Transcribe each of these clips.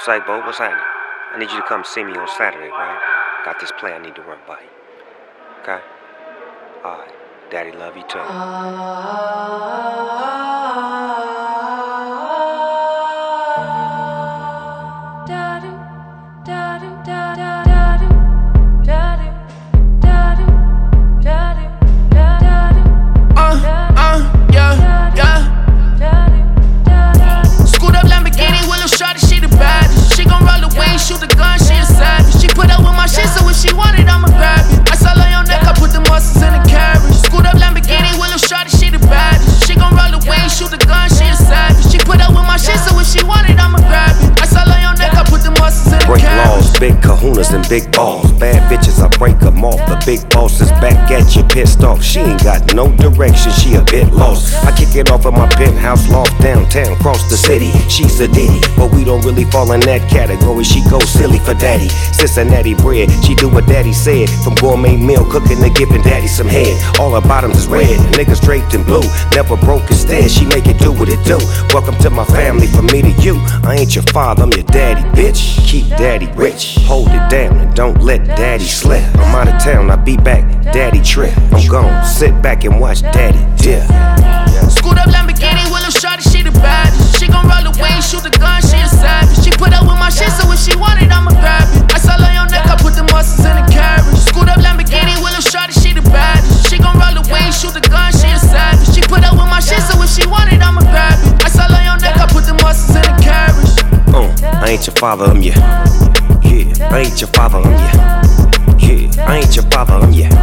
Psycho, what's happening? I need you to come see me on Saturday, right? Got this play I need to run by you. Okay? Alright. Daddy love you too. Shoot the gun, she a savage. She put up with my shit, so if she want it, I'ma grab it. I saw on your neck, I put the muscles in the carriage. Scoot up Lamborghini, Willow shorty, she the baddest. She gon' roll away, shoot the gun, she a savage. She put up with my shit, so if she want it, I'ma grab it. I saw on your neck, I put the muscles in the break carriage. Laws, big kahunas and big balls. Bad bitches, I break them off. The big boss is back at you, pissed off. She ain't got no direction, she a bit lost. I kick it off at my penthouse loft downtown, cross the city. She's a ditty, but we don't really fall in that category. She goes silly for daddy. Cincinnati bread, she do what daddy said. From gourmet meal cooking to giving daddy some head. All her bottoms is red, niggas draped in blue. Never broke instead, she make it do what it do. Welcome to my family, from me to you. I ain't your father, I'm your daddy, bitch. Keep daddy rich, hold it down and don't let daddy slip. I'm out of town, I be back, daddy trip. I'm gone, sit back and watch daddy dip. Scoot up Lamborghini, Willow shorty, she the baddest. She gon' roll away, shoot the gun, she a savage. She put up with my shit, so if she want it, I'ma grab it. I saw on your neck, I put the muscles in the carriage. Scoot up Lamborghini, Willow shorty, she the baddest. She gon' roll away, shoot the gun, she a savage. She put up with my shit, so if she want it, I'ma grab it. I saw on your neck, I put the muscles in the carriage. I ain't your father, I'm your. Yeah, I ain't your father, I'm your. Yeah, I ain't your father, I'm your.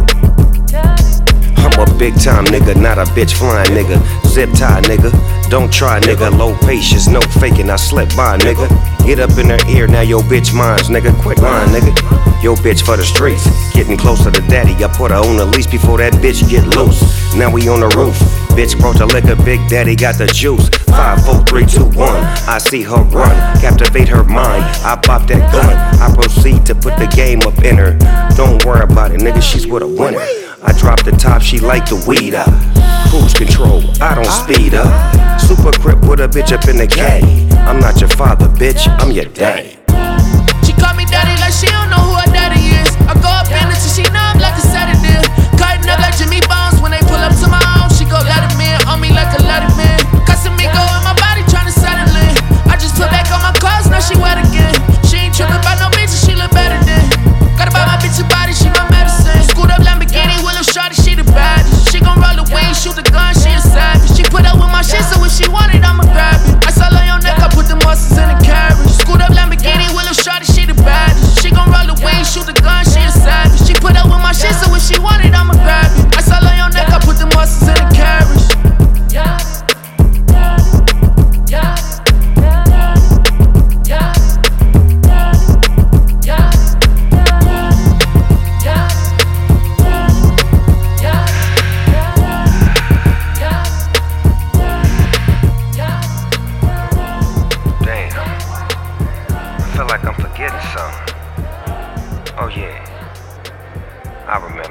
I'm a big time nigga, not a bitch flying nigga. Zip tie nigga, don't try nigga. Low patience, no faking, I slip by nigga. Get up in her ear, now your bitch mine's nigga. Quit lying nigga, yo bitch for the streets. Getting closer to daddy, I put her on the leash before that bitch get loose. Now we on the roof, bitch brought the liquor, big daddy got the juice. 5, 4, 3, 2, 1, I see her run, captivate her mind. I pop that gun, I proceed to put the game up in her. Don't worry about it nigga, she's with a winner. I drop the top, she like the weed up. Cruise control, I don't speed up. Super crip with a bitch up in the caddy. I'm not your father, bitch, I'm your daddy. She call me daddy like she don't know who her daddy is. I go up in it till she know I'm like a sedative. Cutting up like Jimmy Bones when they pull up to my home. She go let him in, on me like a letterman. Casamigo in my body tryna settle in. I just put back on my clothes, now she wet again. She ain't trippin' about no bitches, she look better than. Gotta buy my bitch a body, she my medicine. Scoot up Lamborghini, Willow shorty, she the baddest. She gon' roll away, shoot the gun, she a savage. She put up with my shit, so if she want it, I'ma grab it. I saw on your neck, I put the muscles in the carriage. Scoot up Lamborghini, Willow shorty, she the baddest. She gon' roll away, shoot the gun, she a savage. She put up with my shit, so if she want it, I'ma grab it. I saw on your neck, I put the muscles in the carriage. Yeah. I feel like I'm forgetting something. Oh yeah, I remember.